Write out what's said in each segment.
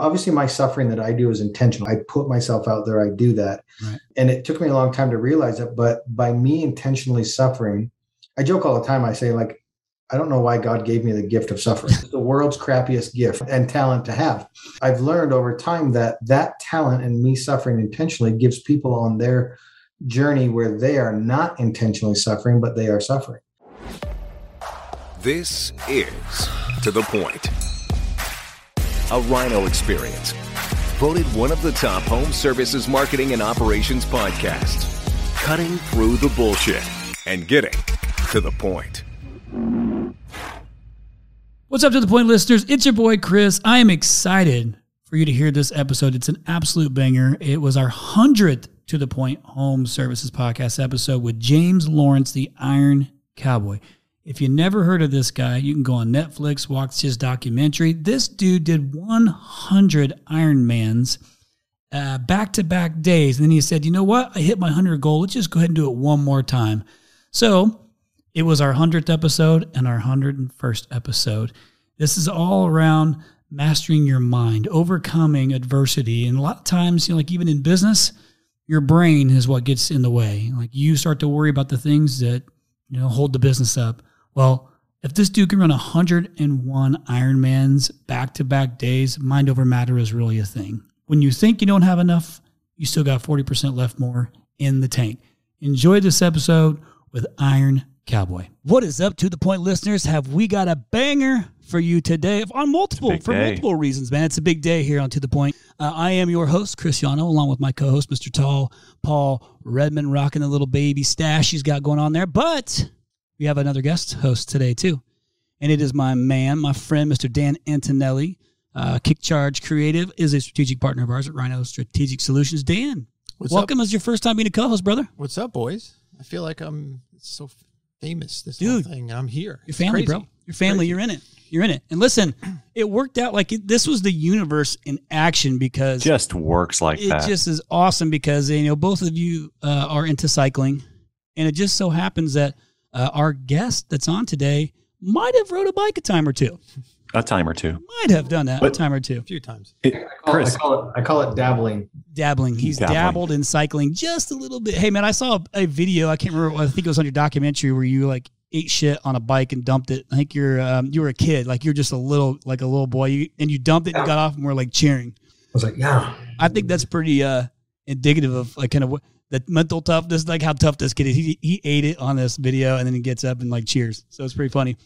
Obviously, my suffering that I do is intentional. I put myself out there. I do that. Right. And it took me a long time to realize it. But by me intentionally suffering, I joke all the time. I say, like, I don't know why God gave me the gift of suffering. It's the world's crappiest gift and talent to have. I've learned over time that talent and me suffering intentionally gives people on their journey where they are not intentionally suffering, but they are suffering. This is To The Point, a Rhino experience. Voted one of the top home services marketing and operations podcasts. Cutting through the bullshit and getting to the point. What's up, To The Point listeners? It's your boy, Chris. I am excited for you to hear this episode. It's an absolute banger. It was our 100th To The Point Home Services Podcast episode with James Lawrence, the Iron Cowboy. If you never heard of this guy, you can go on Netflix, watch his documentary. This dude did 100 Ironmans back-to-back days. And then he said, you know what? I hit my 100 goal. Let's just go ahead and do it one more time. So it was our 100th episode and our 101st episode. This is all around mastering your mind, overcoming adversity. And a lot of times, like even in business, your brain is what gets in the way. Like you start to worry about the things that, hold the business up. Well, if this dude can run 101 Ironmans back-to-back days, mind over matter is really a thing. When you think you don't have enough, you still got 40% left more in the tank. Enjoy this episode with Iron Cowboy. What is up, To The Point listeners? Have we got a banger for you today for multiple reasons, man. It's a big day here on To The Point. I am your host, Chris Yano, along with my co-host, Mr. Tall Paul Redmond, rocking the little baby stash he's got going on there. But we have another guest host today, too. And it is my friend, Mr. Dan Antonelli. Kick Charge Creative is a strategic partner of ours at Rhino Strategic Solutions. Dan, welcome as your first time being a co-host, brother. What's up, boys? I feel like I'm so famous, this whole thing. I'm here. Your family, bro. Your family, you're in it. You're in it. And listen, it worked out like this was the universe in action because... just works like that. It just is awesome because, both of you are into cycling. And it just so happens that our guest that's on today might have rode a bike a time or two. A time or two. Might have done that a time or two. A few times. I call it dabbling. Dabbling. He's dabbled in cycling just a little bit. Hey, man, I saw a video. I can't remember. I think it was on your documentary where you ate shit on a bike and dumped it. I think you were a kid. Like you're just a little boy. And you dumped it and got off and were like cheering. I was like, yeah. I think that's pretty indicative of like kind of what the mental toughness, like how tough this kid is. He ate it on this video and then he gets up and like cheers. So it's pretty funny.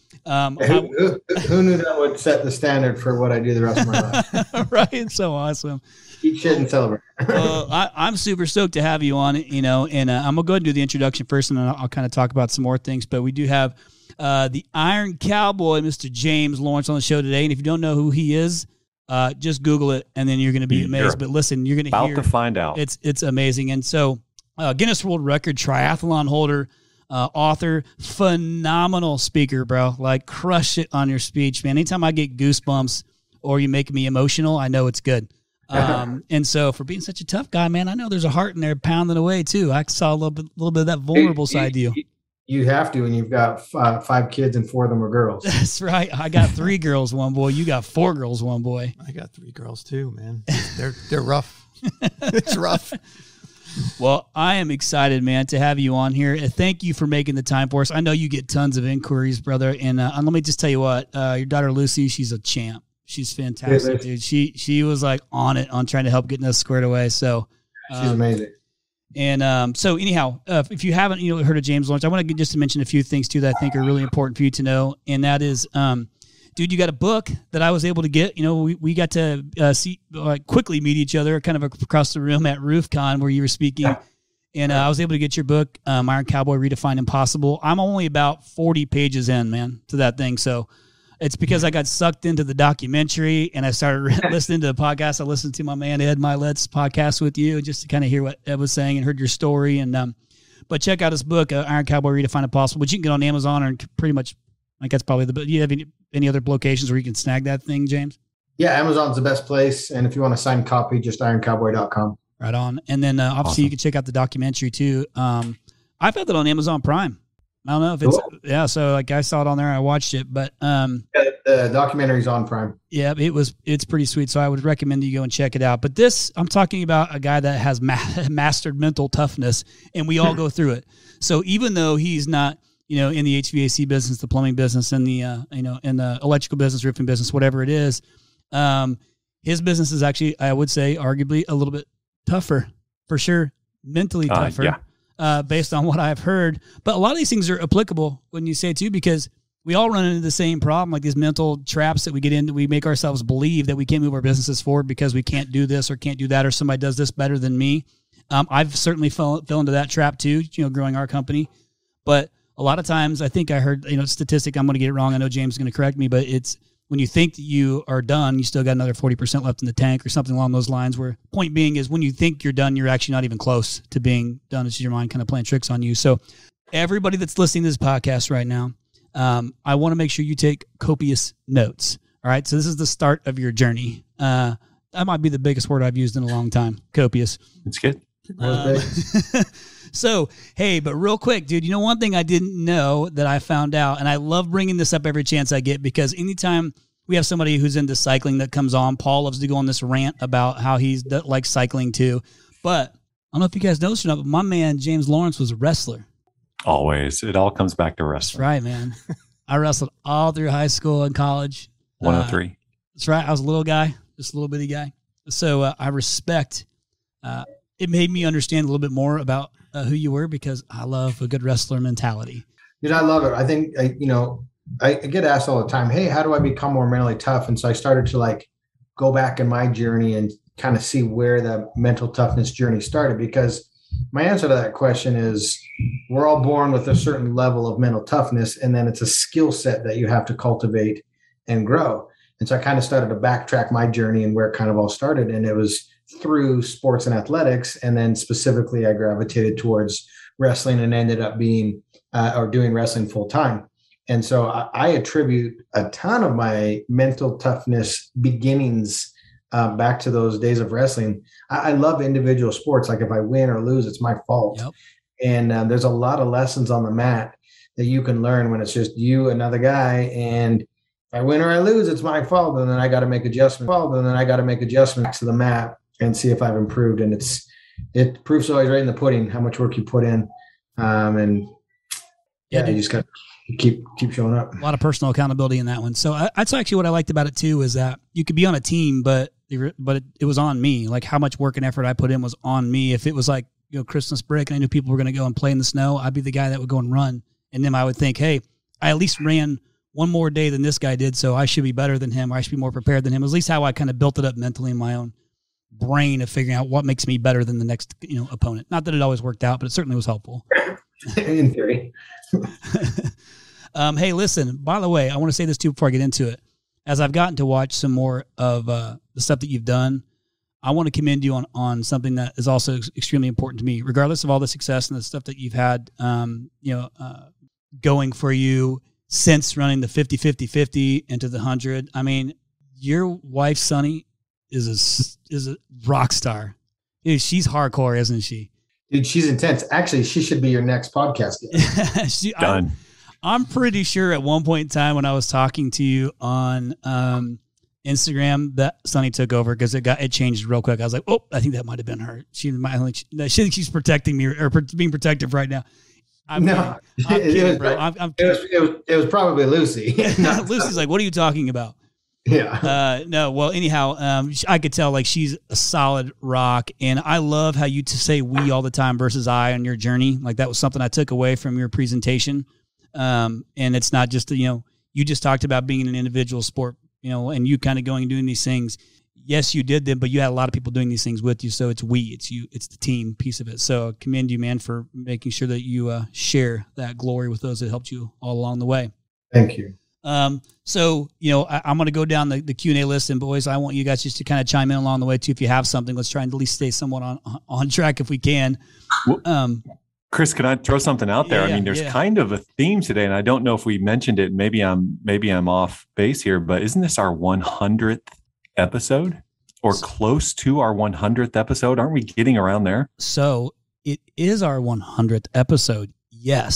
Who knew that would set the standard for what I do the rest of my life? Right. It's so awesome. Eat shit and celebrate. Well, I'm super stoked to have you on it, and I'm going to go ahead and do the introduction first, and then I'll kind of talk about some more things. But we do have the Iron Cowboy, Mr. James Lawrence, on the show today. And if you don't know who he is, just Google it, and then you're going to be amazed. But listen, you're going to hear. About to find out. It's amazing. And so Guinness World Record triathlon holder, author, phenomenal speaker, bro. Like, crush it on your speech, man. Anytime I get goosebumps or you make me emotional, I know it's good. And so for being such a tough guy, man, I know there's a heart in there pounding away too. I saw a little bit of that vulnerable side to you. You have to, and you've got 5 kids and 4 of them are girls. That's right. I got 3 girls, 1 boy. You got 4 girls, 1 boy. I got 3 girls too, man. They're rough. It's rough. Well, I am excited, man, to have you on here. Thank you for making the time for us. I know you get tons of inquiries, brother. And let me just tell you what, your daughter Lucy, she's a champ. She's fantastic, dude. She was like on trying to help getting us squared away. So she's amazing. And so anyhow, if you haven't heard of James Lawrence, I want to just mention a few things too that I think are really important for you to know. And that is, dude, you got a book that I was able to get. We got to see quickly meet each other kind of across the room at RoofCon where you were speaking. Yeah. And I was able to get your book, Iron Cowboy: Redefine Impossible. I'm only about 40 pages in, man, to that thing. So it's because I got sucked into the documentary and I started listening to the podcast. I listened to my man Ed Milet's podcast with you just to kind of hear what Ed was saying and heard your story. And but check out his book, Iron Cowboy: Redefine Impossible, which you can get on Amazon or pretty much. Like that's probably do you have any other locations where you can snag that thing, James? Yeah, Amazon's the best place. And if you want a signed copy, just ironcowboy.com. Right on. And then obviously you can check out the documentary too. I've had that on Amazon Prime. I don't know if it's So like I saw it on there, I watched it, but the documentary's on Prime. Yeah, it's pretty sweet. So I would recommend you go and check it out. But I'm talking about a guy that has mastered mental toughness, and we all go through it. So even though he's not, in the HVAC business, the plumbing business, and the in the electrical business, roofing business, whatever it is, his business is actually, I would say, arguably a little bit tougher, for sure, mentally tougher. Yeah. Based on what I've heard. But a lot of these things are applicable when you say too, because we all run into the same problem, like these mental traps that we get into. We make ourselves believe that we can't move our businesses forward because we can't do this or can't do that, or somebody does this better than me. I've certainly fell into that trap too, growing our company. But a lot of times I think I heard, statistic, I'm going to get it wrong. I know James is going to correct me, but it's when you think that you are done, you still got another 40% left in the tank or something along those lines, where point being is when you think you're done, you're actually not even close to being done. It's just your mind kind of playing tricks on you. So everybody that's listening to this podcast right now, I want to make sure you take copious notes. All right. So this is the start of your journey. That might be the biggest word I've used in a long time. Copious. It's good. So, hey, but real quick, dude, one thing I didn't know that I found out, and I love bringing this up every chance I get, because anytime we have somebody who's into cycling that comes on, Paul loves to go on this rant about how he's likes cycling too. But I don't know if you guys noticed or not, but my man, James Lawrence, was a wrestler. Always. It all comes back to wrestling. That's right, man. I wrestled all through high school and college. 103. That's right. I was a little guy, just a little bitty guy. So I respect it made me understand a little bit more about who you were, because I love a good wrestler mentality. Dude, I love it. I think, I get asked all the time, hey, how do I become more mentally tough? And so I started to go back in my journey and kind of see where the mental toughness journey started, because my answer to that question is we're all born with a certain level of mental toughness, and then it's a skill set that you have to cultivate and grow. And so I kind of started to backtrack my journey and where it kind of all started. And it was through sports and athletics. And then specifically I gravitated towards wrestling and ended up being doing wrestling full time. And so I attribute a ton of my mental toughness beginnings back to those days of wrestling. I love individual sports. Like if I win or lose, it's my fault. Yep. And there's a lot of lessons on the mat that you can learn when it's just you, another guy. And if I win or I lose, it's my fault. And then I got to make adjustments. To the mat and see if I've improved. And proof's always right in the pudding, how much work you put in. You just got to keep showing up. A lot of personal accountability in that one. So that's actually what I liked about it too, is that you could be on a team, but it was on me. Like how much work and effort I put in was on me. If it was like, Christmas break and I knew people were going to go and play in the snow, I'd be the guy that would go and run. And then I would think, hey, I at least ran one more day than this guy did, so I should be better than him, or I should be more prepared than him. At least how I kind of built it up mentally in my own brain of figuring out what makes me better than the next opponent. Not that it always worked out, but it certainly was helpful. In theory. Hey, listen, by the way, I want to say this too before I get into it. As I've gotten to watch some more of the stuff that you've done, I want to commend you on something that is also extremely important to me, regardless of all the success and the stuff that you've had going for you since running the 50-50-50 into the 100. I mean, your wife, Sunny, is a rock star. Dude, she's hardcore, isn't she? Dude, she's intense. Actually, she should be your next podcast guest. Done. I'm pretty sure at one point in time when I was talking to you on Instagram that Sunny took over because it changed real quick. I was like, oh, I think that might have been her. She thinks she's protecting me or being protective right now. I'm kidding, bro. It was probably Lucy. Lucy's like, what are you talking about? Yeah. No. Well, anyhow, I could tell like she's a solid rock, and I love how you say we all the time versus I on your journey. Like that was something I took away from your presentation. And it's not just you just talked about being in an individual sport, and you kind of going and doing these things. Yes, you did them, but you had a lot of people doing these things with you. So it's it's the team piece of it. So I commend you, man, for making sure that you share that glory with those that helped you all along the way. Thank you. So, I'm going to go down the Q&A list, and boys, I want you guys just to kind of chime in along the way too. If you have something, let's try and at least stay somewhat on track if we can. Chris, can I throw something out there? Yeah, there's kind of a theme today, and I don't know if we mentioned it. Maybe I'm off base here, but isn't this our 100th episode or close to our 100th episode? Aren't we getting around there? So it is our 100th episode. Yes.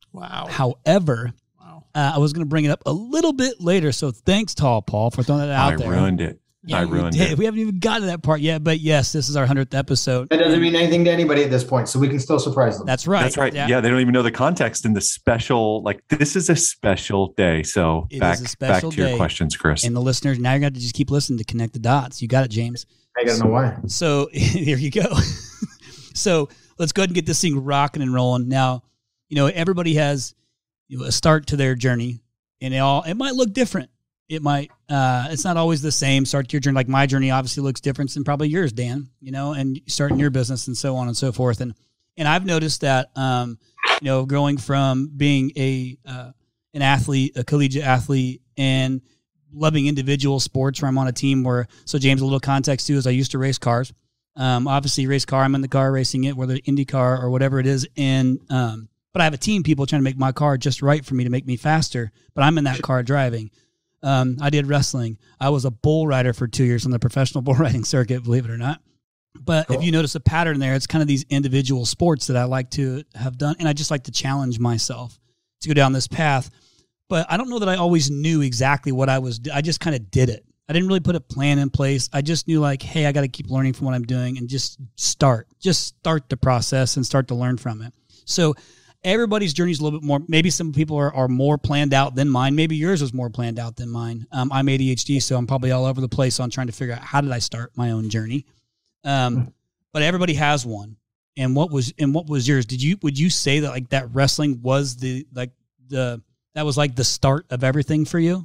Wow. However, I was going to bring it up a little bit later. So thanks, Tall Paul, for throwing that out there. I ruined it. Yeah, I ruined it. We haven't even gotten to that part yet, but yes, this is our 100th episode. That doesn't mean anything to anybody at this point, so we can still surprise them. That's right. That's right. Yeah, they don't even know the context and the special, like this is a special day. So back to your questions, Chris. And the listeners, now you're going to just keep listening to connect the dots. You got it, James. I got to know why. So here you go. So let's go ahead and get this thing rocking and rolling. Now, everybody has a start to their journey, and it might look different. It might, it's not always the same start to your journey. Like my journey obviously looks different than probably yours, Dan, and starting your business and so on and so forth. And I've noticed that, going from being an athlete, a collegiate athlete, and loving individual sports where I'm on a team so James, a little context too, is I used to race cars. Obviously race car, I'm in the car racing it, whether IndyCar or whatever it is. And, but I have a team, people trying to make my car just right for me to make me faster, but I'm in that car driving. I did wrestling. I was a bull rider for 2 years on the professional bull riding circuit, believe it or not. But cool. If you notice a pattern there, it's kind of these individual sports that I like to have done. And I just like to challenge myself to go down this path. But I don't know that I always knew exactly what I just kind of did it. I didn't really put a plan in place. I just knew like, hey, I got to keep learning from what I'm doing and just start the process and start to learn from it. So everybody's journey is a little bit more, maybe some people are more planned out than mine. Maybe yours was more planned out than mine. I'm ADHD, so I'm probably all over the place on trying to figure out how did I start my own journey. But everybody has one. And what was yours? Would you say that like that wrestling was that was like the start of everything for you?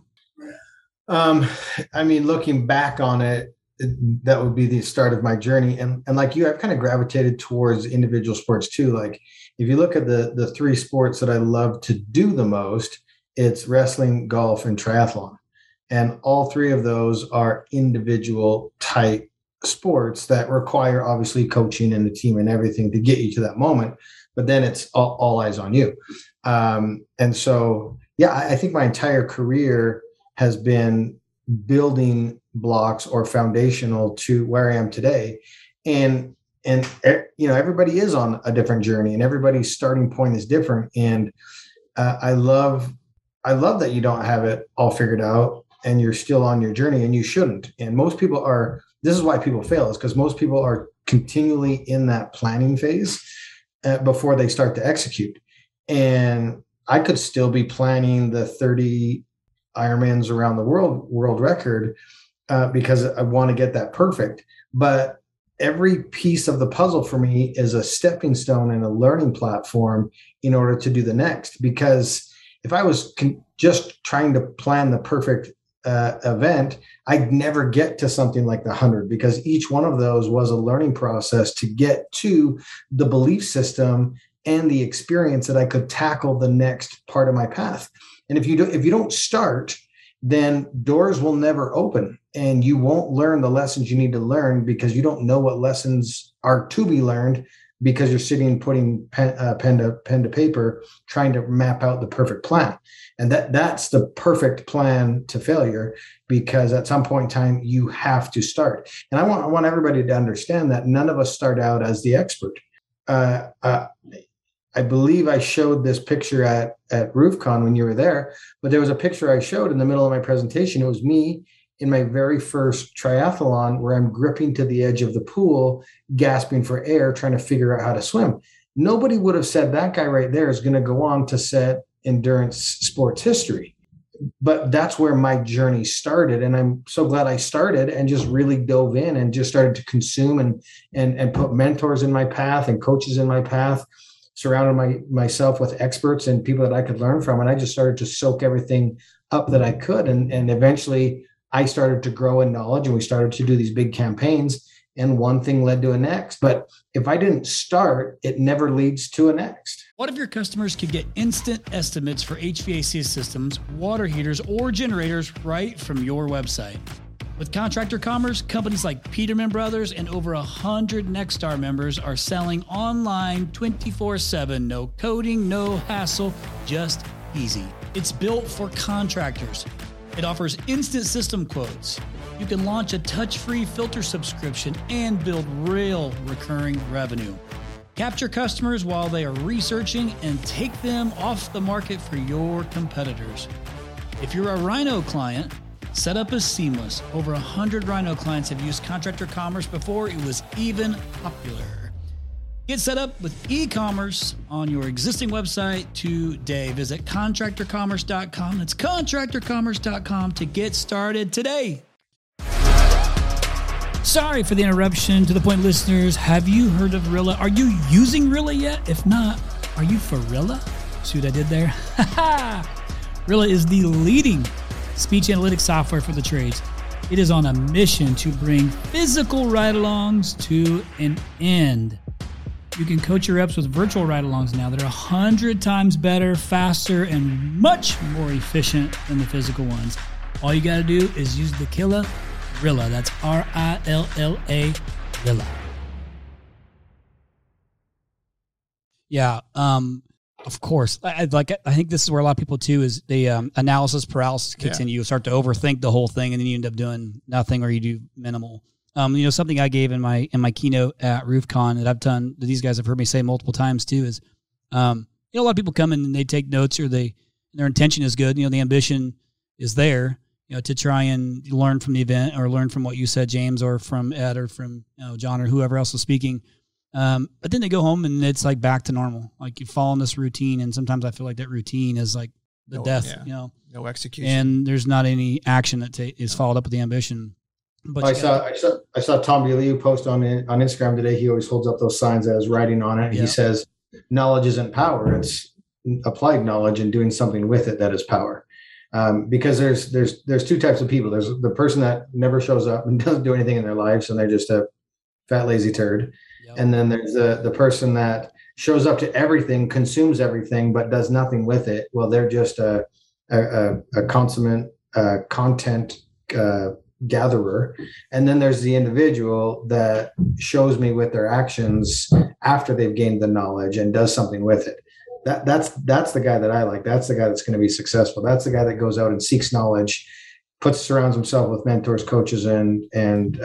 I mean, looking back on it, that would be the start of my journey. And like you, I've kind of gravitated towards individual sports too. Like if you look at the three sports that I love to do the most, it's wrestling, golf, and triathlon. And all three of those are individual type sports that require obviously coaching and the team and everything to get you to that moment. But then it's all eyes on you. And so, yeah, I think my entire career has been building blocks or foundational to where I am today. And everybody is on a different journey and everybody's starting point is different. And I love that you don't have it all figured out and you're still on your journey, and you shouldn't. And most people this is why people fail, is because most people are continually in that planning phase before they start to execute. And I could still be planning the 30 Ironmans around the world record because I want to get that perfect. But every piece of the puzzle for me is a stepping stone and a learning platform in order to do the next. Because if I was just trying to plan the perfect event, I'd never get to something like the 100, because each one of those was a learning process to get to the belief system and the experience that I could tackle the next part of my path. And if you don't start, then doors will never open and you won't learn the lessons you need to learn, because you don't know what lessons are to be learned, because you're sitting putting pen to paper trying to map out the perfect plan. And that's the perfect plan to failure, because at some point in time you have to start. And I want everybody to understand that none of us start out as the expert. I believe I showed this picture at RoofCon when you were there, but there was a picture I showed in the middle of my presentation. It was me in my very first triathlon where I'm gripping to the edge of the pool, gasping for air, trying to figure out how to swim. Nobody would have said that guy right there is going to go on to set endurance sports history. But that's where my journey started. And I'm so glad I started and just really dove in and just started to consume and put mentors in my path and coaches in my path, surrounded myself with experts and people that I could learn from. And I just started to soak everything up that I could. And eventually I started to grow in knowledge, and we started to do these big campaigns, and one thing led to a next. But if I didn't start, it never leads to a next. What if your customers could get instant estimates for HVAC systems, water heaters, or generators right from your website? With Contractor Commerce, companies like Peterman Brothers and over 100 Nexstar members are selling online 24/7. No coding, no hassle, just easy. It's built for contractors. It offers instant system quotes. You can launch a touch-free filter subscription and build real recurring revenue. Capture customers while they are researching and take them off the market for your competitors. If you're a Rhino client, setup is seamless. Over 100 Rhino clients have used Contractor Commerce before it was even popular. Get set up with e-commerce on your existing website today. Visit contractorcommerce.com. That's contractorcommerce.com to get started today. Sorry for the interruption. To the point, listeners, have you heard of Rilla? Are you using Rilla yet? If not, are you for Rilla? See what I did there? Rilla is the leading speech analytics software for the trades. It is on a mission to bring physical ride-alongs to an end. You can coach your reps with virtual ride-alongs now that are 100 times better, faster, and much more efficient than the physical ones. All you got to do is use the killer Rilla. That's R-I-L-L-A, Rilla. Yeah, of course. I think this is where a lot of people too is the analysis paralysis kicks in. You start to overthink the whole thing, and then you end up doing nothing, or you do minimal. Something I gave in my keynote at RoofCon that I've done that these guys have heard me say multiple times too is, a lot of people come in and they take notes, or their intention is good. The ambition is there. To try and learn from the event or learn from what you said, James, or from Ed, or from John, or whoever else was speaking. But then they go home and it's like back to normal. Like you fall in this routine, and sometimes I feel like that routine is like the death. No execution, and there's not any action that is followed up with the ambition. But I saw Tom Bilyeu post on Instagram today. He always holds up those signs that has writing on it. And he says, "Knowledge isn't power; it's applied knowledge and doing something with it that is power." Because there's two types of people. There's the person that never shows up and doesn't do anything in their lives, and they're just a fat, lazy turd. Yep. And then there's the person that shows up to everything, consumes everything, but does nothing with it. Well, they're just a consummate content gatherer. And then there's the individual that shows me with their actions after they've gained the knowledge and does something with it. That's the guy that I like. That's the guy that's going to be successful. That's the guy that goes out and seeks knowledge, surrounds himself with mentors, coaches, and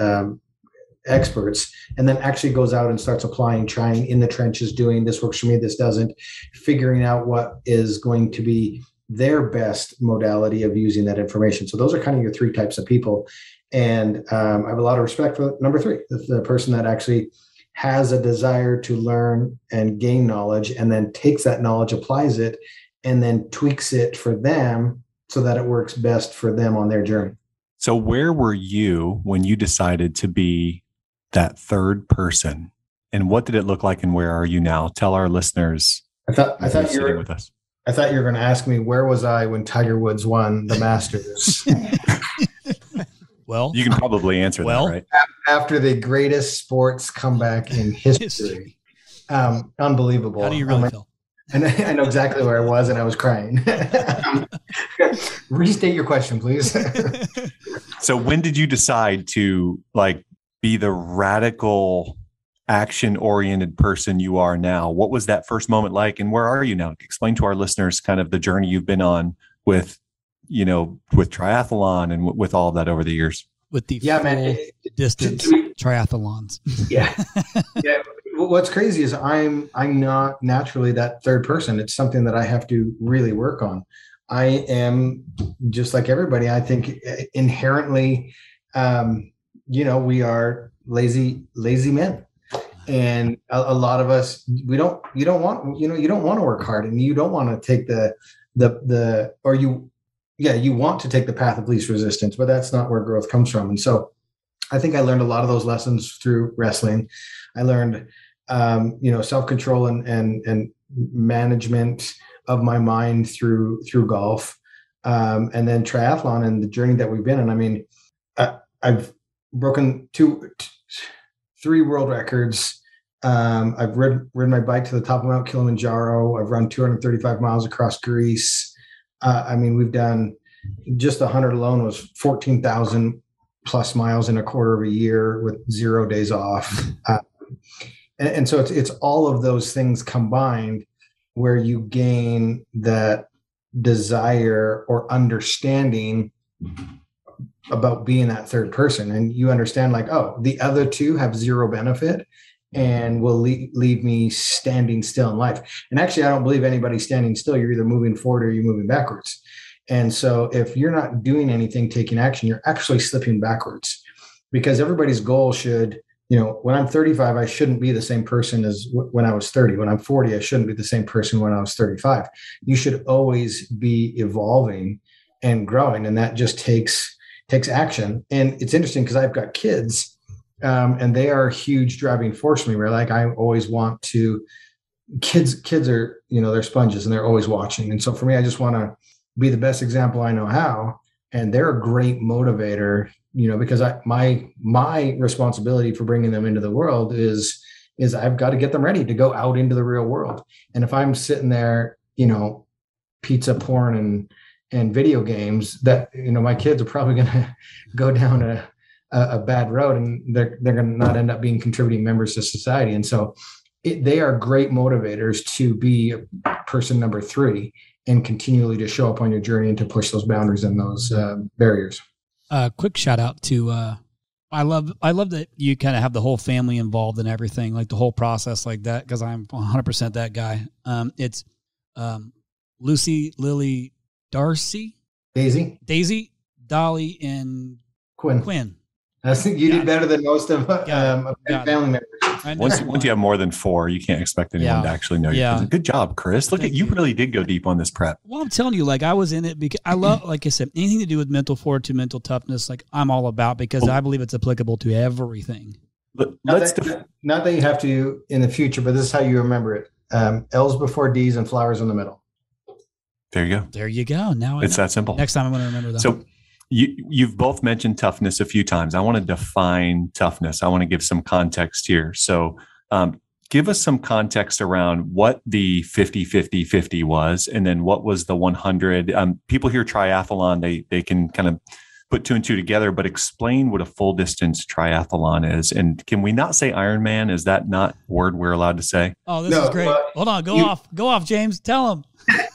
experts, and then actually goes out and starts applying, trying in the trenches, doing this works for me, this doesn't, figuring out what is going to be their best modality of using that information. So those are kind of your three types of people. And I have a lot of respect for number three, the person that actually has a desire to learn and gain knowledge, and then takes that knowledge, applies it, and then tweaks it for them so that it works best for them on their journey. So where were you when you decided to be that third person, and what did it look like, and where are you now? Tell our listeners. I thought you were with us. I thought you were going to ask me, where was I when Tiger Woods won the Masters? Well, you can probably answer that, right? After the greatest sports comeback in history. Unbelievable. How do you really feel? And I know exactly where I was, and I was crying. Restate your question, please. So when did you decide to be the radical, action-oriented person you are now? What was that first moment like, and where are you now? Explain to our listeners kind of the journey you've been on with triathlon and with all of that over the years. With the distance triathlons. Yeah. What's crazy is I'm not naturally that third person. It's something that I have to really work on. I am just like everybody. I think inherently, we are lazy men. And a lot of us, you don't want to work hard, and you don't want to take you want to take the path of least resistance, but that's not where growth comes from. And so I think I learned a lot of those lessons through wrestling. I learned, self-control and management of my mind through golf, and then triathlon and the journey that we've been in. I mean, I've broken three world records. I've ridden my bike to the top of Mount Kilimanjaro. I've run 235 miles across Greece. We've done just 100 alone was 14,000 plus miles in a quarter of a year with 0 days off. And so it's all of those things combined where you gain that desire or understanding about being that third person. And you understand the other two have zero benefit. and will leave me standing still in life. And actually, I don't believe anybody's standing still. You're either moving forward or you're moving backwards. And so if you're not doing anything, taking action, you're actually slipping backwards, because everybody's goal should, when I'm 35, I shouldn't be the same person as when I was 30. When I'm 40, I shouldn't be the same person when I was 35. You should always be evolving and growing. And that just takes action. And it's interesting because I've got kids, and they are a huge driving force for me, where like, I always want to, kids are, they're sponges and they're always watching. And so for me, I just want to be the best example I know how. And they're a great motivator, because my responsibility for bringing them into the world is I've got to get them ready to go out into the real world. And if I'm sitting there, pizza, porn, and video games, that, my kids are probably going to go down a bad road, and they're going to not end up being contributing members to society. And so they are great motivators to be person number 3 and continually to show up on your journey and to push those boundaries and those barriers. Quick shout out to, I love that you kind of have the whole family involved in everything, like the whole process like that, because I'm 100% that guy. It's Lucy, Lily, Darcy, Daisy, Dolly, and Quinn. I think you did better than most of family members. Once you have more than 4, you can't expect anyone to actually know you. Good job, Chris. Look, you really did go deep on this prep. Well, I'm telling you, like, I was in it because I love, like I said, anything to do with mental fortitude, mental toughness, like I'm all about, because I believe it's applicable to everything. Not that you have to in the future, but this is how you remember it. L's before D's and flowers in the middle. There you go. There you go. Now it's that simple. Next time I'm going to remember that. So you've both mentioned toughness a few times. I want to define toughness. I want to give some context here. So give us some context around what the 50-50-50 was, and then what was the 100. People hear triathlon, they can kind of put 2 and 2 together, but explain what a full distance triathlon is. And can we not say Ironman? Is that not a word we're allowed to say? Oh, this is great. Hold on. Go off, James. Tell him.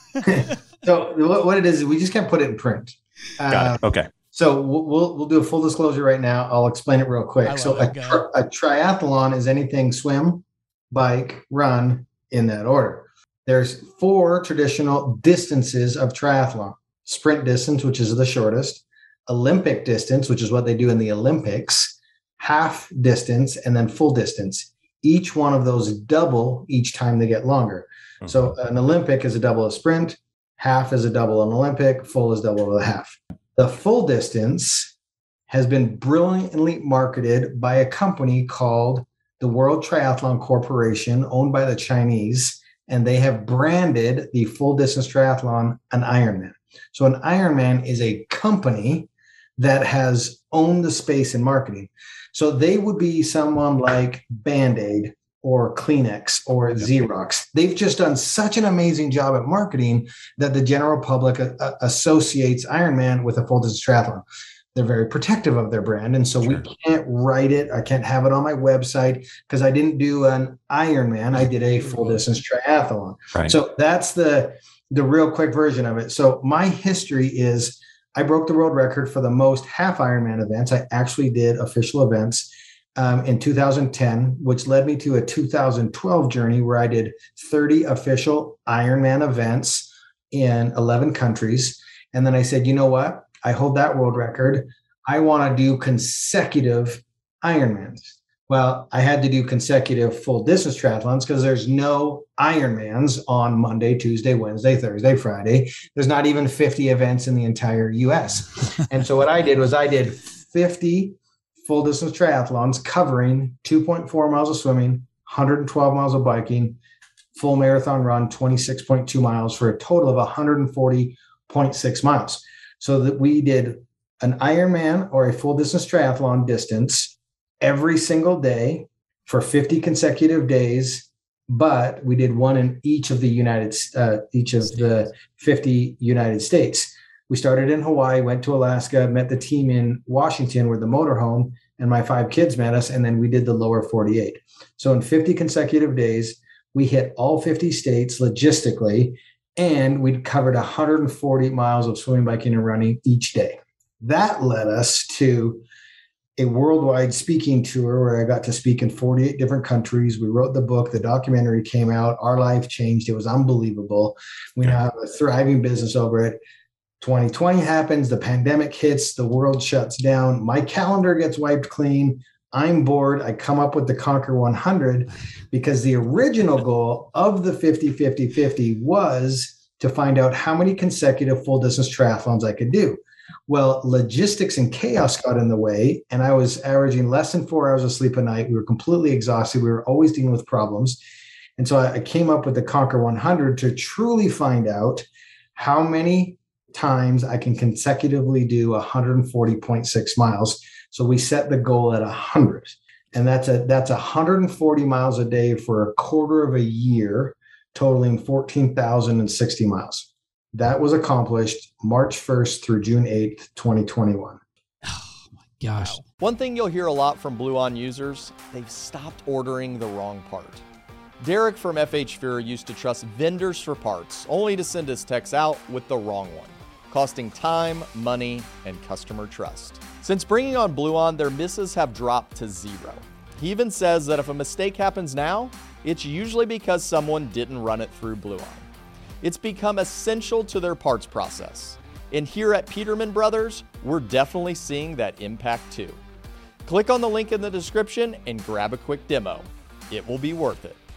So what it is, we just can't put it in print. Got it. Okay. So we'll do a full disclosure right now. I'll explain it real quick. So a triathlon is anything swim, bike, run, in that order. There's 4 traditional distances of triathlon: sprint distance, which is the shortest; Olympic distance, which is what they do in the Olympics; half distance; and then full distance. Each one of those double each time they get longer. Okay. So an Olympic is a double of sprint, half is a double of an Olympic, full is double of a half. The full distance has been brilliantly marketed by a company called the World Triathlon Corporation, owned by the Chinese, and they have branded the full distance triathlon an Ironman. So an Ironman is a company that has owned the space in marketing. So they would be someone like Band-Aid or Kleenex or Xerox. They've just done such an amazing job at marketing that the general public associates Ironman with a full distance triathlon. They're very protective of their brand. And so we can't write it. I can't have it on my website because I didn't do an Ironman. I did a full distance triathlon. Right. So that's the real quick version of it. So my history is I broke the world record for the most half Ironman events. I actually did official events in 2010, which led me to a 2012 journey where I did 30 official Ironman events in 11 countries. And then I said, you know what? I hold that world record. I want to do consecutive Ironmans. Well, I had to do consecutive full distance triathlons because there's no Ironmans on Monday, Tuesday, Wednesday, Thursday, Friday. There's not even 50 events in the entire US. And so what I did was I did 50 full distance triathlons covering 2.4 miles of swimming, 112 miles of biking, full marathon run, 26.2 miles for a total of 140.6 miles. So that we did an Ironman or a full distance triathlon distance every single day for 50 consecutive days, but we did one in each of the the 50 United States. We started in Hawaii, went to Alaska, met the team in Washington where the motorhome and my 5 kids met us, and then we did the lower 48. So in 50 consecutive days, we hit all 50 states logistically, and we covered 140 miles of swimming, biking, and running each day. That led us to a worldwide speaking tour where I got to speak in 48 different countries. We wrote the book, the documentary came out, our life changed. It was unbelievable. We now have a thriving business over it. 2020 happens, the pandemic hits, the world shuts down. My calendar gets wiped clean. I'm bored. I come up with the Conquer 100 because the original goal of the 50-50-50 was to find out how many consecutive full distance triathlons I could do. Well, logistics and chaos got in the way, and I was averaging less than 4 hours of sleep a night. We were completely exhausted. We were always dealing with problems. And so I came up with the Conquer 100 to truly find out how many times I can consecutively do 140.6 miles. So we set the goal at 100. And that's 140 miles a day for a quarter of a year, totaling 14,060 miles. That was accomplished March 1st through June 8th, 2021. Oh my gosh. Wow. One thing you'll hear a lot from Blue On users, they've stopped ordering the wrong part. Derek from FH Fear used to trust vendors for parts, only to send his techs out with the wrong one, costing time, money, and customer trust. Since bringing on Blue On, their misses have dropped to 0. He even says that if a mistake happens now, it's usually because someone didn't run it through Blue On. It's become essential to their parts process. And here at Peterman Brothers, we're definitely seeing that impact too. Click on the link in the description and grab a quick demo. It will be worth it.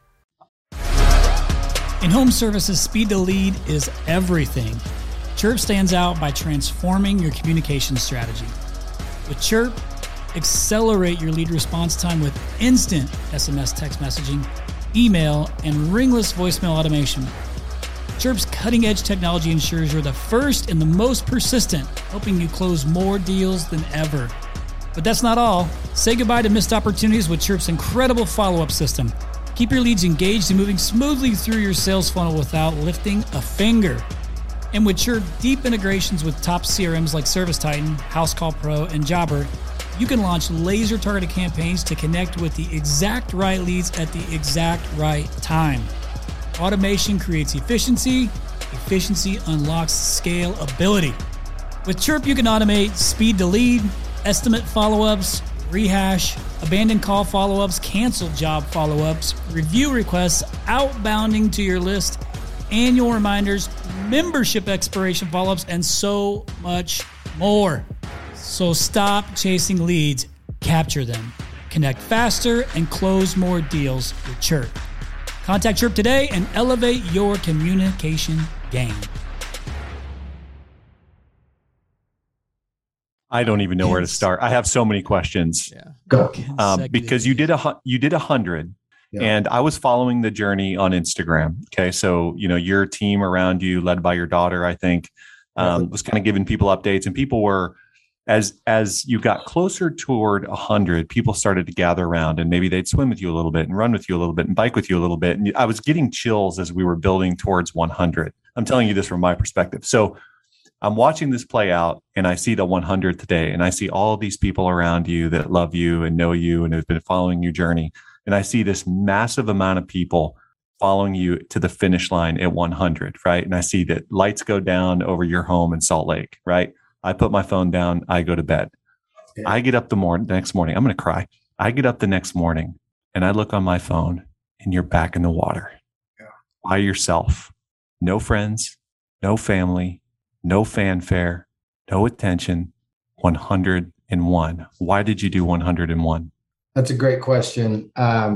In home services, speed to lead is everything. Chirp stands out by transforming your communication strategy. With Chirp, accelerate your lead response time with instant SMS text messaging, email, and ringless voicemail automation. Chirp's cutting-edge technology ensures you're the first and the most persistent, helping you close more deals than ever. But that's not all. Say goodbye to missed opportunities with Chirp's incredible follow-up system. Keep your leads engaged and moving smoothly through your sales funnel without lifting a finger. And with Chirp deep integrations with top CRMs like ServiceTitan, Housecall Pro, and Jobber, you can launch laser-targeted campaigns to connect with the exact right leads at the exact right time. Automation creates efficiency. Efficiency unlocks scalability. With Chirp, you can automate speed to lead, estimate follow-ups, rehash, abandoned call follow-ups, canceled job follow-ups, review requests, outbounding to your list, annual reminders, membership expiration follow-ups, and so much more. So stop chasing leads, capture them, connect faster, and close more deals with Chirp. Contact Chirp today and elevate your communication game. I don't even know where to start. I have so many questions. Yeah. Go. Because you did 100, yeah. And I was following the journey on Instagram. Okay, so your team around you, led by your daughter, I think, was kind of giving people updates, and people were, as you got closer toward 100, people started to gather around, and maybe they'd swim with you a little bit, and run with you a little bit, and bike with you a little bit. And I was getting chills as we were building towards 100. I'm telling you this from my perspective. So I'm watching this play out, and I see the 100 today, and I see all of these people around you that love you and know you and have been following your journey. And I see this massive amount of people following you to the finish line at 100, right? And I see that lights go down over your home in Salt Lake, right? I put my phone down, I go to bed. Yeah. I get up the next morning, I'm going to cry. I get up the next morning and I look on my phone and you're back in the water. Yeah. By yourself. No friends, no family, no fanfare, no attention. 101. Why did you do 101? That's a great question.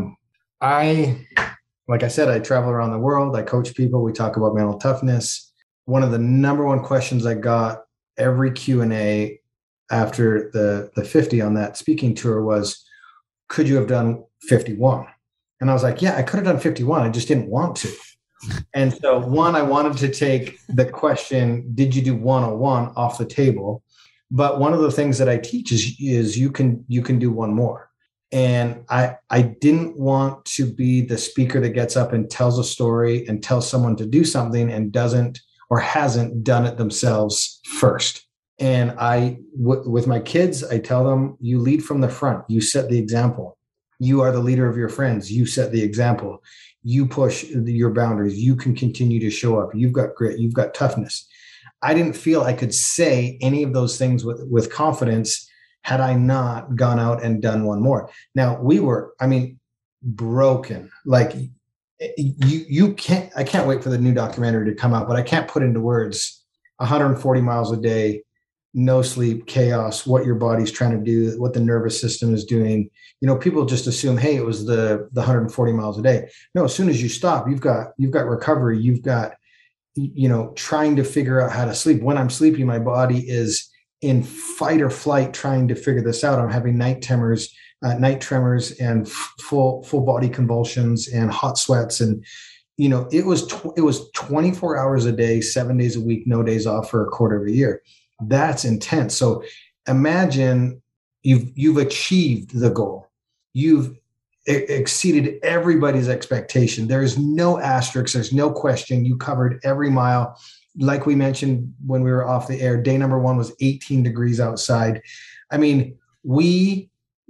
Like I said, I travel around the world. I coach people. We talk about mental toughness. One of the number one questions I got every Q&A after the 50 on that speaking tour was, could you have done 51? And I was like, yeah, I could have done 51. I just didn't want to. And so I wanted to take the question, did you do 101 off the table? But one of the things that I teach is you can do one more. And I didn't want to be the speaker that gets up and tells a story and tells someone to do something and doesn't or hasn't done it themselves first. And with my kids, I tell them, you lead from the front. You set the example. You are the leader of your friends. You set the example. You push your boundaries. You can continue to show up. You've got grit. You've got toughness. I didn't feel I could say any of those things with confidence had I not gone out and done one more. Now we were, broken. Like you can't, I can't wait for the new documentary to come out, but I can't put into words 140 miles a day, no sleep, chaos, what your body's trying to do, what the nervous system is doing. People just assume, hey, it was the 140 miles a day. No, as soon as you stop, you've got recovery. You've got, trying to figure out how to sleep. When I'm sleeping, my body is in fight or flight, trying to figure this out. I'm having night tremors and full body convulsions and hot sweats. And, it was 24 hours a day, 7 days a week, no days off for a quarter of a year. That's intense. So imagine you've achieved the goal. You've exceeded everybody's expectation. There's no asterisks. There's no question. You covered every mile. Like we mentioned when we were off the air, day number 1 was 18 degrees outside. We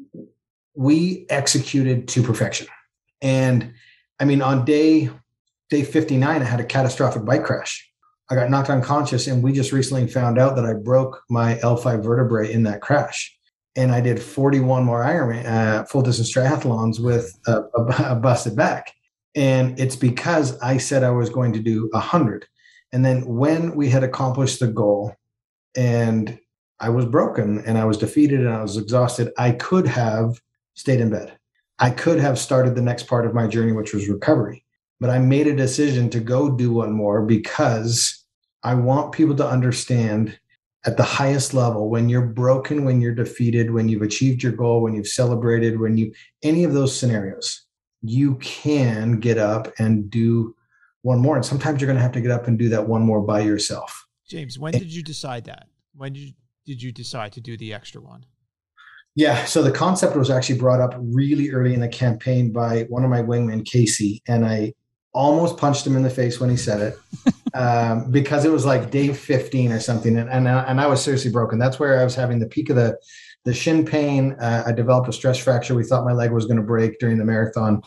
executed to perfection. And on day 59, I had a catastrophic bike crash. I got knocked unconscious, and we just recently found out that I broke my L5 vertebrae in that crash. And I did 41 more Ironman, full distance triathlons with a busted back. And it's because I said I was going to do 100. And then when we had accomplished the goal and I was broken and I was defeated and I was exhausted, I could have stayed in bed. I could have started the next part of my journey, which was recovery. But I made a decision to go do one more because I want people to understand at the highest level, when you're broken, when you're defeated, when you've achieved your goal, when you've celebrated, any of those scenarios, you can get up and do one more. And sometimes you're going to have to get up and do that one more by yourself. James, when did you decide that? When did you decide to do the extra one? Yeah. So the concept was actually brought up really early in the campaign by one of my wingmen, Casey, and I almost punched him in the face when he said it because it was like day 15 or something. And I was seriously broken. That's where I was having the peak of the shin pain. I developed a stress fracture. We thought my leg was going to break during the marathon.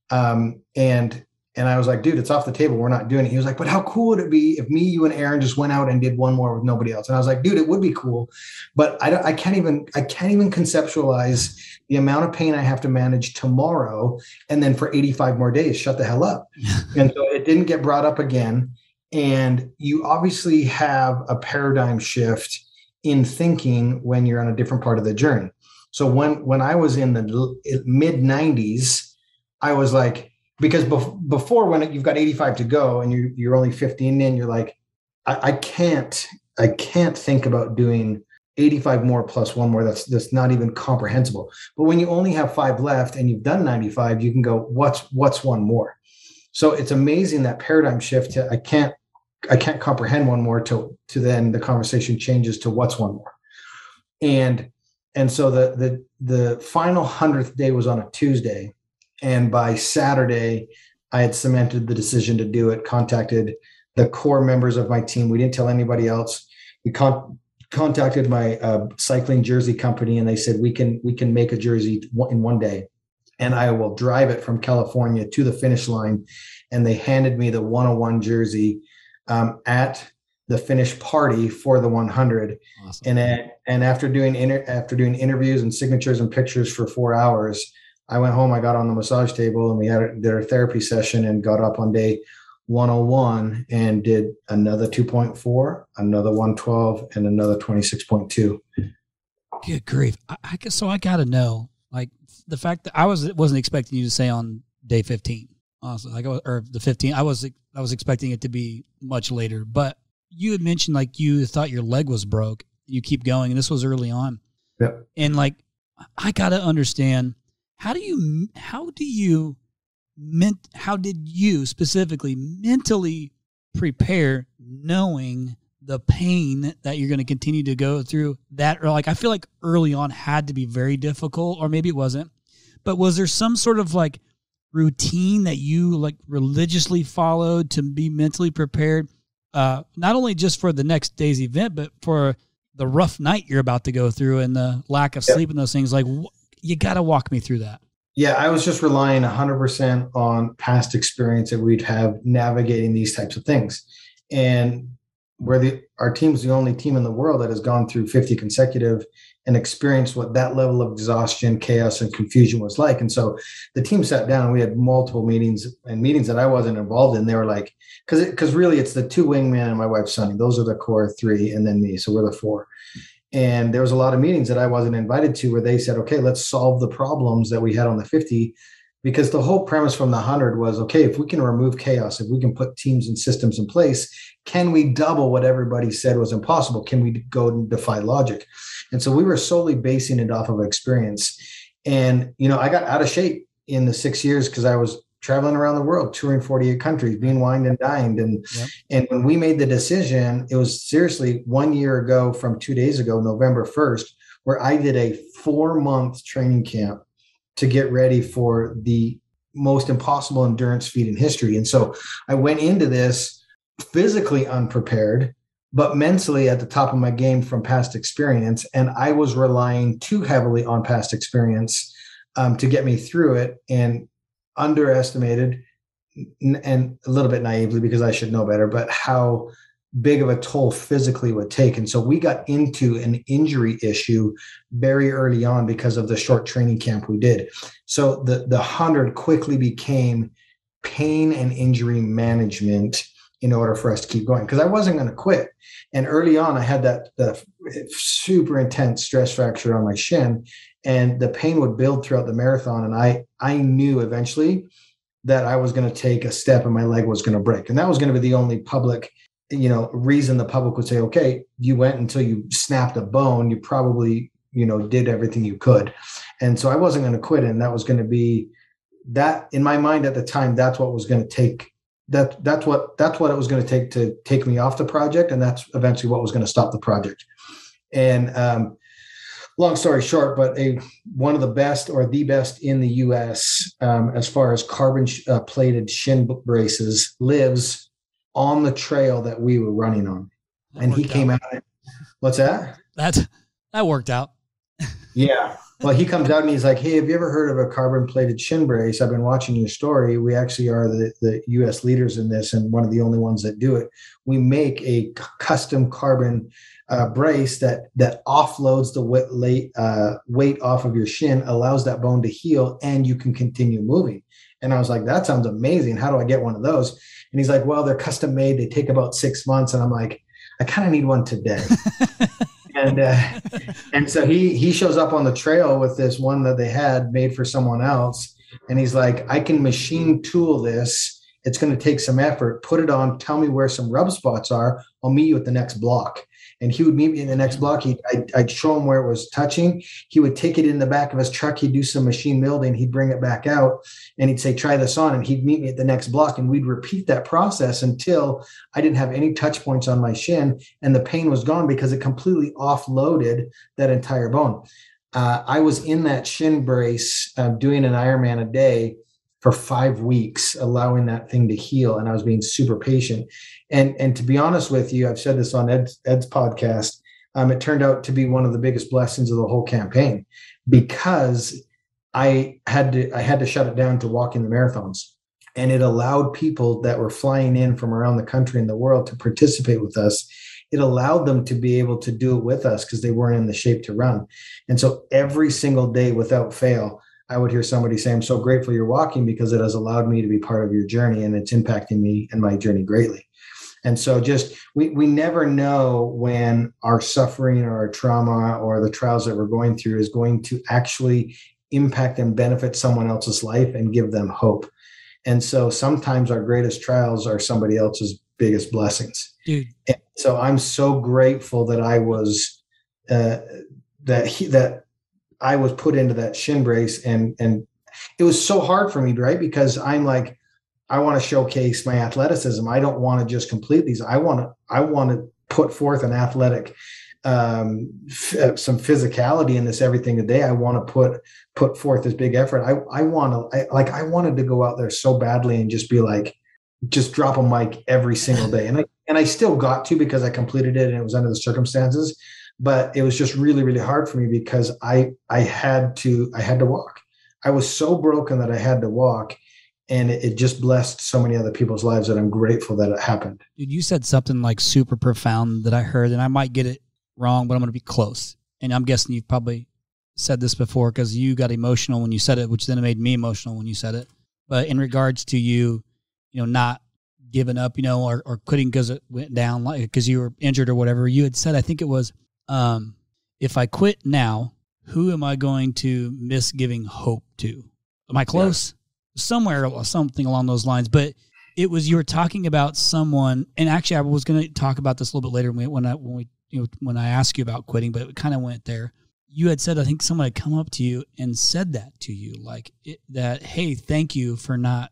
And I was like, dude, it's off the table. We're not doing it. He was like, but how cool would it be if me, you, and Aaron just went out and did one more with nobody else? And I was like, dude, it would be cool, but I can't even conceptualize the amount of pain I have to manage tomorrow. And then for 85 more days, shut the hell up. And so it didn't get brought up again. And you obviously have a paradigm shift in thinking when you're on a different part of the journey. So when I was in the mid 90s, I was like, because before, when you've got 85 to go and you're only 15 in, you're like, I can't think about doing 85 more plus one more. That's not even comprehensible. But when you only have 5 left and you've done 95, you can go, what's one more? So it's amazing that paradigm shift to I can't comprehend one more to then the conversation changes to what's one more. And so the final 100th day was on a Tuesday. And by Saturday, I had cemented the decision to do it, contacted the core members of my team. We didn't tell anybody else. We contacted my cycling jersey company, and they said, we can make a jersey in one day, and I will drive it from California to the finish line. And they handed me the 101 jersey at the finish party for the 100. Awesome. And after doing interviews and signatures and pictures for 4 hours, I went home, I got on the massage table, and we did a therapy session and got up on day 101 and did another 2.4, another 112, and another 26.2. Good grief. I got to know, like, the fact that I wasn't expecting you to say on day 15, honestly, or the 15. I was expecting it to be much later, but you had mentioned, like, you thought your leg was broke. You keep going, and this was early on. Yep. And, like, I got to understand, how did you specifically mentally prepare, knowing the pain that you're going to continue to go through that? Or, like, I feel like early on had to be very difficult, or maybe it wasn't, but was there some sort of, like, routine that you, like, religiously followed to be mentally prepared, not only just for the next day's event, but for the rough night you're about to go through and the lack of sleep and those things? Like, you got to walk me through that. Yeah, I was just relying 100% on past experience that we'd have navigating these types of things. And our team's the only team in the world that has gone through 50 consecutive and experienced what that level of exhaustion, chaos, and confusion was like. And so the team sat down and we had multiple meetings that I wasn't involved in. They were like, because really it's the two wingmen and my wife, Sunny. Those are the core three, and then me. So we're the four. And there was a lot of meetings that I wasn't invited to where they said, okay, let's solve the problems that we had on the 50. Because the whole premise from the 100 was, okay, if we can remove chaos, if we can put teams and systems in place, can we double what everybody said was impossible? Can we go and defy logic? And so we were solely basing it off of experience. And, I got out of shape in the 6 years because I was traveling around the world, touring 48 countries, being wined and dined. And when we made the decision, it was seriously 1 year ago from 2 days ago, November 1st, where I did a 4-month training camp to get ready for the most impossible endurance feat in history. And so I went into this physically unprepared, but mentally at the top of my game from past experience. And I was relying too heavily on past experience to get me through it, and underestimated and a little bit naively, because I should know better, but how big of a toll physically would take. And so we got into an injury issue very early on because of the short training camp we did. So the 100 quickly became pain and injury management in order for us to keep going, because I wasn't going to quit. And early on, I had the super intense stress fracture on my shin, and the pain would build throughout the marathon. And I knew eventually that I was going to take a step and my leg was going to break. And that was going to be the only public reason the public would say, okay, you went until you snapped a bone, you probably, did everything you could. And so I wasn't going to quit. And that was going to be that in my mind at the time, that's what was going to take that's what it was going to take to take me off the project. And that's eventually what was going to stop the project. And, long story short, but one of the best or the best in the US, as far as carbon plated shin braces, lives on the trail that we were running on. And he came out. What's that? That worked out. Yeah. Well, he comes out and he's like, hey, have you ever heard of a carbon plated shin brace? I've been watching your story. We actually are the US leaders in this, and one of the only ones that do it. We make a custom carbon brace that offloads the weight off of your shin, allows that bone to heal, and you can continue moving. And I was like, that sounds amazing. How do I get one of those? And he's like, well, they're custom made. They take about 6 months. And I'm like, I kind of need one today. And so he shows up on the trail with this one that they had made for someone else. And he's like, I can machine tool this. It's going to take some effort. Put it on. Tell me where some rub spots are. I'll meet you at the next block. And he would meet me in the next block. I'd show him where it was touching. He would take it in the back of his truck. He'd do some machine building. He'd bring it back out and he'd say, try this on. And he'd meet me at the next block. And we'd repeat that process until I didn't have any touch points on my shin. And the pain was gone because it completely offloaded that entire bone. I was in that shin brace doing an Ironman a day for 5 weeks, allowing that thing to heal. And I was being super patient. And to be honest with you, I've said this on Ed's podcast. It turned out to be one of the biggest blessings of the whole campaign, because I had to shut it down to walk in the marathons. And it allowed people that were flying in from around the country and the world to participate with us. It allowed them to be able to do it with us because they weren't in the shape to run. And so every single day without fail, I would hear somebody say, I'm so grateful you're walking because it has allowed me to be part of your journey, and it's impacting me and my journey greatly. And so just, we never know when our suffering or our trauma or the trials that we're going through is going to actually impact and benefit someone else's life and give them hope. And so sometimes our greatest trials are somebody else's biggest blessings. Dude. And so I'm so grateful that I was, that I was put into that shin brace, and it was so hard for me, right? Because I'm like, I want to showcase my athleticism. I don't want to just complete these. I want to put forth an athletic, some physicality in this everything today. I want to put forth this big effort. I wanted to go out there so badly and just be like, just drop a mic every single day. And I still got to, because I completed it and it was under the circumstances. But it was just really, really hard for me because I had to walk. I was so broken that I had to walk. And it just blessed so many other people's lives that I'm grateful that it happened. Dude, you said something like super profound that I heard, and I might get it wrong, but I'm going to be close. And I'm guessing you've probably said this before because you got emotional when you said it, which then it made me emotional when you said it. But in regards to you, not giving up, or quitting because it went down, like because you were injured or whatever, you had said, I think it was, if I quit now, who am I going to miss giving hope to? Am I close? Yeah. Somewhere, something along those lines. But it was, you were talking about someone, and actually I was going to talk about this a little bit later when I asked you about quitting, but it kind of went there. You had said, I think someone had come up to you and said that to you, that, hey, thank you for not,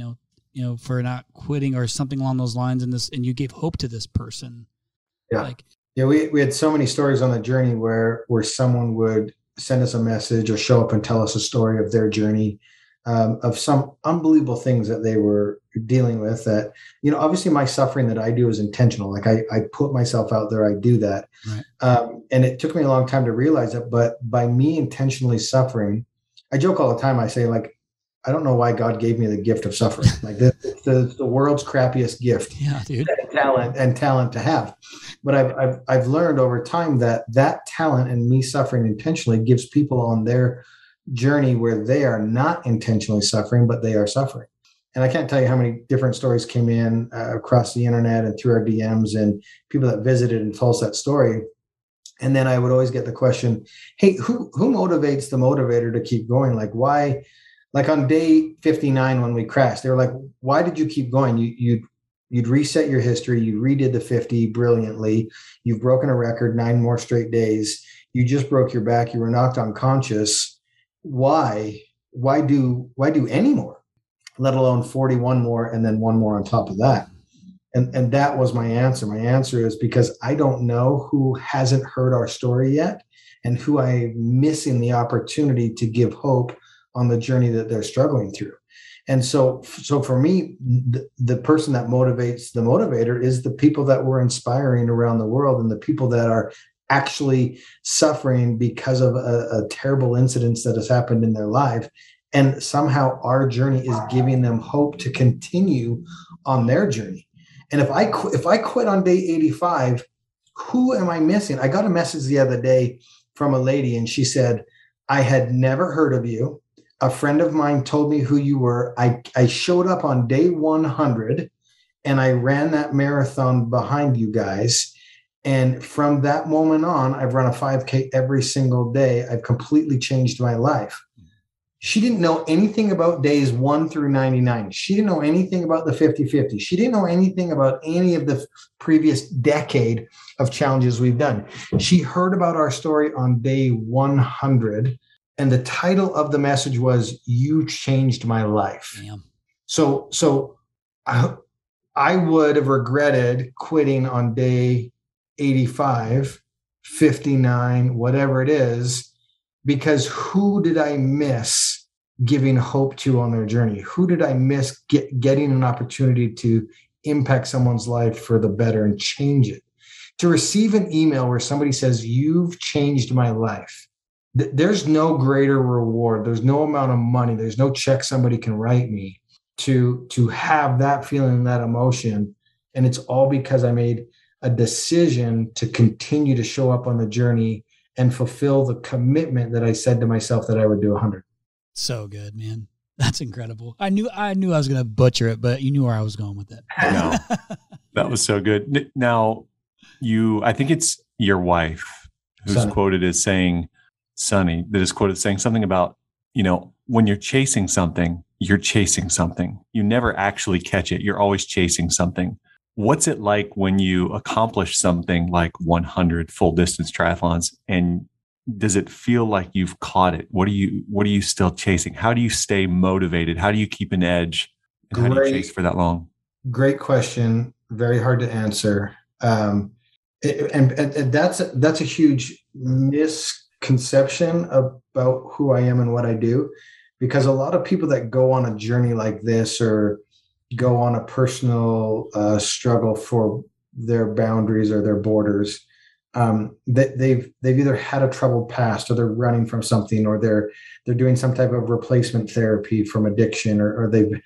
for not quitting or something along those lines. And you gave hope to this person. Yeah. We had so many stories on the journey where someone would send us a message or show up and tell us a story of their journey, of some unbelievable things that they were dealing with that, obviously my suffering that I do is intentional. Like I put myself out there, I do that. Right. And it took me a long time to realize it, but by me intentionally suffering, I joke all the time. I say, like, I don't know why God gave me the gift of suffering. Like the world's crappiest gift. Yeah, dude. Talent to have. But I've learned over time that talent and me suffering intentionally gives people on their journey where they are not intentionally suffering, but they are suffering. And I can't tell you how many different stories came in across the internet and through our DMs and people that visited and told us that story. And then I would always get the question, hey, who motivates the motivator to keep going? Like, why? Like on day 59 when we crashed, they were like, why did you keep going? You'd reset your history. You redid the 50 brilliantly. You've broken a record 9 more straight days. You just broke your back. You were knocked unconscious. Why do any more, let alone 41 more and then 1 more on top of that? And that was my answer. My answer is because I don't know who hasn't heard our story yet and who I'm missing the opportunity to give hope on the journey that they're struggling through. And so for me, the person that motivates the motivator is the people that we're inspiring around the world and the people that are actually suffering because of a terrible incident that has happened in their life. And somehow our journey is giving them hope to continue on their journey. And if I quit on day 85, who am I missing? I got a message the other day from a lady and she said, I had never heard of you. A friend of mine told me who you were. I showed up on day 100 and I ran that marathon behind you guys. And from that moment on, I've run a 5K every single day. I've completely changed my life. She didn't know anything about days 1 through 99. She didn't know anything about the 50-50. She didn't know anything about any of the previous decade of challenges we've done. She heard about our story on day 100. And the title of the message was, "You Changed My Life." Damn. So I would have regretted quitting on day 85, 59, whatever it is, because who did I miss giving hope to on their journey? Who did I miss getting an opportunity to impact someone's life for the better and change it? To receive an email where somebody says, "You've changed my life." There's no greater reward. There's no amount of money. There's no check somebody can write me to have that feeling, that emotion. And it's all because I made a decision to continue to show up on the journey and fulfill the commitment that I said to myself that I would do 100. So good, man. That's incredible. I knew I was going to butcher it, but you knew where I was going with it. No, that was so good. Now, I think it's your wife who's Sonny. Quoted as saying, Sonny, that is quoted saying something about, when you're chasing something, you're chasing something. You never actually catch it. You're always chasing something. What's it like when you accomplish something like 100 full distance triathlons, and does it feel like you've caught it? What are you still chasing? How do you stay motivated? How do you keep an edge? And how do you chase for that long? Great question. Very hard to answer. And that's a huge misconception about who I am and what I do, because a lot of people that go on a journey like this or go on a personal struggle for their boundaries or their borders, they've either had a troubled past, or they're running from something, or they're doing some type of replacement therapy from addiction, or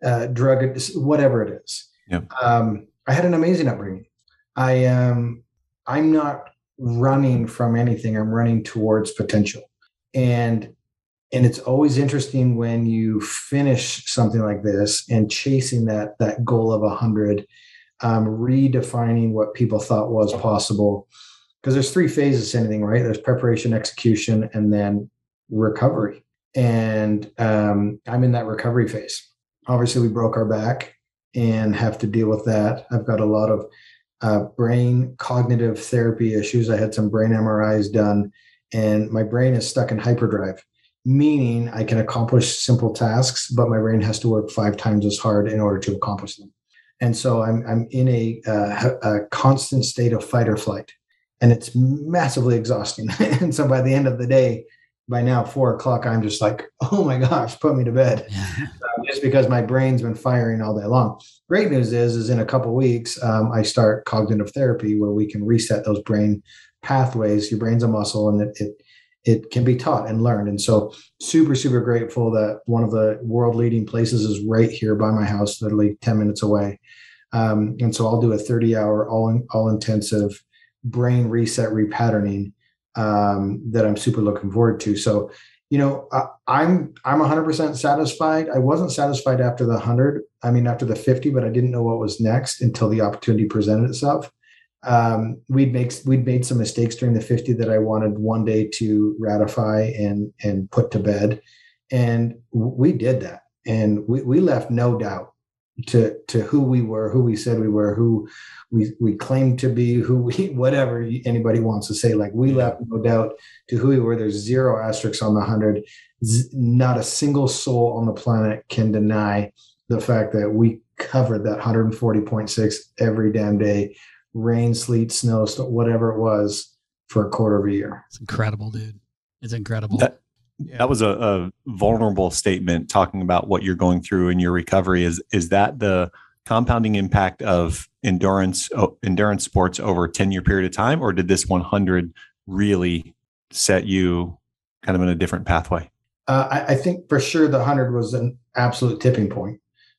drug, whatever it is. Yep. I had an amazing upbringing. I'm not running from anything. I'm running towards potential. And it's always interesting when you finish something like this and chasing that goal of 100, redefining what people thought was possible. Because there's 3 phases to anything, right? There's preparation, execution, and then recovery. And I'm in that recovery phase. Obviously, we broke our back and have to deal with that. I've got a lot of brain cognitive therapy issues. I had some brain MRIs done, and my brain is stuck in hyperdrive, meaning I can accomplish simple tasks, but my brain has to work 5 times as hard in order to accomplish them. And so I'm in a constant state of fight or flight, and it's massively exhausting. And so by the end of the day, by now 4:00, I'm just like, oh my gosh, put me to bed. Just because my brain's been firing all day long. Great news is in a couple of weeks, I start cognitive therapy where we can reset those brain pathways. Your brain's a muscle, and it can be taught and learned. And so super, super grateful that one of the world leading places is right here by my house, literally 10 minutes away. And so I'll do a 30-hour all intensive brain reset repatterning that I'm super looking forward to. So, I'm 100% satisfied. I wasn't satisfied after the 100. I mean, after the 50, but I didn't know what was next until the opportunity presented itself. We'd made some mistakes during the 50 that I wanted one day to ratify and put to bed. And we did that. And we left no doubt to who we were, who we said we were, who we claimed to be, whatever anybody wants to say. Like, we left no doubt to who we were. There's 0 asterisks on the 100. Not a single soul on the planet can deny the fact that we covered that 140.6 every damn day, rain, sleet, snow, whatever it was, for a quarter of a year. It's incredible, dude. It's incredible. That was a vulnerable statement, talking about what you're going through in your recovery. Is that the compounding impact of endurance sports over a 10-year period of time, or did this 100 really set you kind of in a different pathway? I think for sure the 100 was an absolute tipping point.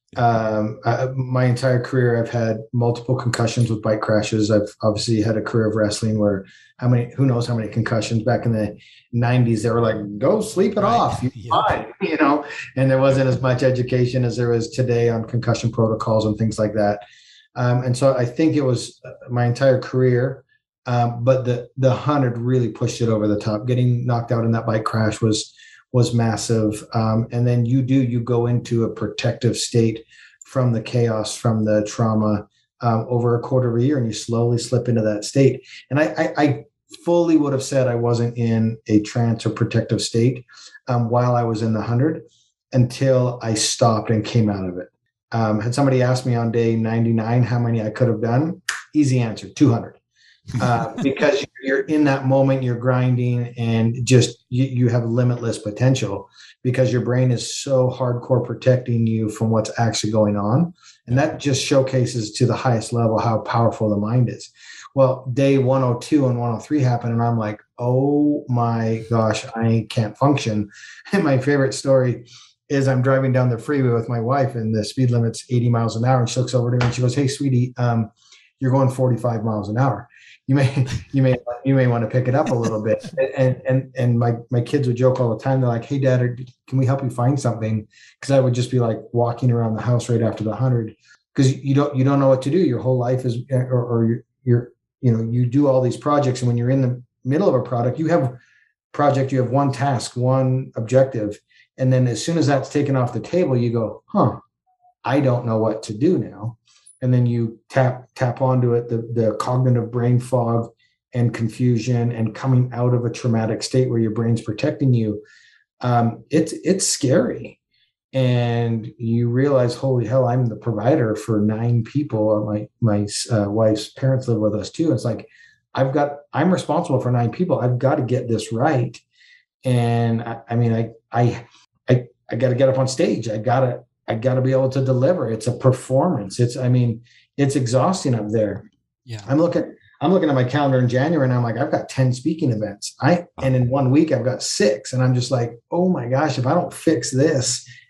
My entire career, I've had multiple concussions with bike crashes. I've obviously had a career of wrestling where who knows how many concussions. Back in the 90s, they were like, go sleep it off. You're fine, and there wasn't as much education as there is today on concussion protocols and things like that. And so I think it was my entire career. But the 100 really pushed it over the top. Getting knocked out in that bike crash was massive. And then you go into a protective state from the chaos, from the trauma, over a quarter of a year, and you slowly slip into that state. And I fully would have said I wasn't in a trance or protective state while I was in the 100 until I stopped and came out of it. Had somebody asked me on day 99 how many I could have done, easy answer, 200. Because you're in that moment, you're grinding, and just you have limitless potential because your brain is so hardcore protecting you from what's actually going on. And that just showcases to the highest level how powerful the mind is. Well, day 102 and 103 happened, and I'm like, oh my gosh, I can't function. And my favorite story is I'm driving down the freeway with my wife, and the speed limit's 80 miles an hour. And she looks over to me and she goes, hey, sweetie, you're going 45 miles an hour. You may want to pick it up a little bit. And my kids would joke all the time. They're like, hey, Dad, can we help you find something? Because I would just be like walking around the house right after the 100, because you don't know what to do. Your whole life is, or you do all these projects, and when you're in the middle of a project, you have one task, one objective, and then as soon as that's taken off the table, you go, I don't know what to do now. And then you tap onto it, the cognitive brain fog and confusion and coming out of a traumatic state where your brain's protecting you. It's scary. And you realize, holy hell, I'm the provider for 9 people. My wife's parents live with us too. It's like, I'm responsible for 9 people. I've got to get this right. And I got to get up on stage. I got to be able to deliver. It's a performance. It's exhausting up there. Yeah. I'm looking at my calendar in January, and I'm like, I've got 10 speaking events. And in 1 week I've got 6, and I'm just like, oh my gosh, if I don't fix this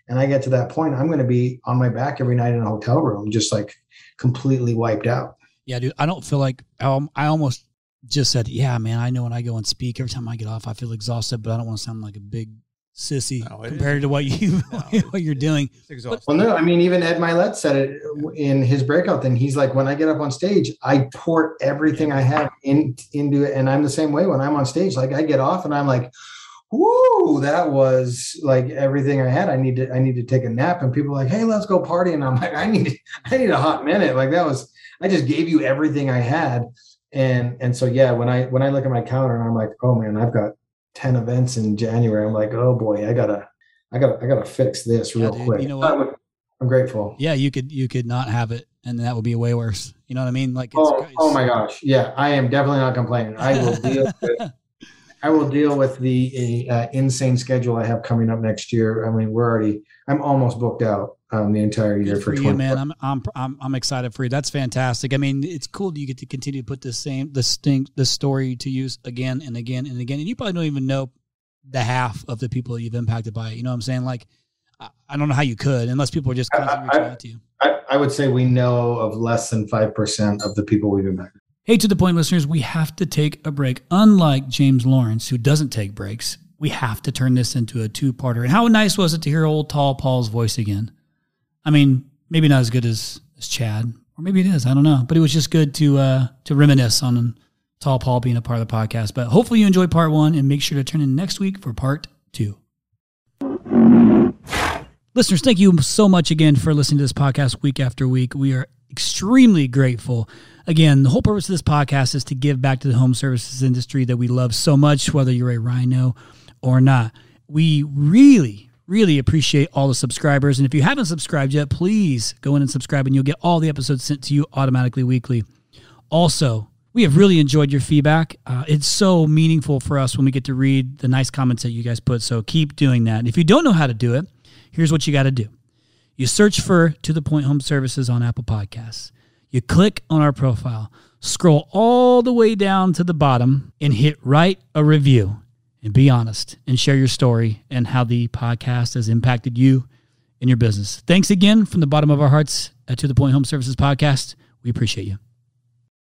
And I get to that point, I'm going to be on my back every night in a hotel room, just like completely wiped out. Yeah, dude. I don't feel like I almost just said, yeah, man, I know when I go and speak, every time I get off, I feel exhausted, but I don't want to sound like a big sissy compared to what you're doing. Well, no, I mean, even Ed Milet said it in his breakout thing. He's like, when I get up on stage, I pour everything I have into it. And I'm the same way when I'm on stage. Like I get off and I'm like, whoo, that was like everything I had. I need to take a nap. And people are like, hey, let's go party. And I'm like, I need a hot minute. Like I just gave you everything I had. And so, yeah, when I look at my calendar and I'm like, oh man, I've got 10 events in January. I'm like, oh boy, I gotta fix this real quick. You know what? I'm grateful. Yeah, you could not have it, and that would be way worse. You know what I mean? Like, oh my gosh, yeah, I am definitely not complaining. I will deal with the insane schedule I have coming up next year. I mean, I'm almost booked out the entire year for you, man. I'm excited for you. That's fantastic. I mean, it's cool that you get to continue to put the story to use again and again and again. And you probably don't even know the half of the people you've impacted by it. You know what I'm saying? Like, I don't know how you could, unless people are just constantly reaching out to you. I would say we know of less than 5% of the people we've impacted. Hey, To The Point listeners, we have to take a break. Unlike James Lawrence, who doesn't take breaks, we have to turn this into a two-parter. And how nice was it to hear old Tall Paul's voice again? I mean, maybe not as good as Chad, or maybe it is. I don't know. But it was just good to reminisce on Tall Paul being a part of the podcast. But hopefully you enjoyed part 1, and make sure to turn in next week for part 2. Listeners, thank you so much again for listening to this podcast week after week. We are extremely grateful. Again, the whole purpose of this podcast is to give back to the home services industry that we love so much, whether you're a Rhino or not. We really, really appreciate all the subscribers. And if you haven't subscribed yet, please go in and subscribe, and you'll get all the episodes sent to you automatically weekly. Also, we have really enjoyed your feedback. It's so meaningful for us when we get to read the nice comments that you guys put. So keep doing that. And if you don't know how to do it, here's what you got to do. You search for To The Point Home Services on Apple Podcasts. You click on our profile, scroll all the way down to the bottom, and hit write a review. And be honest and share your story and how the podcast has impacted you and your business. Thanks again from the bottom of our hearts at To The Point Home Services Podcast. We appreciate you.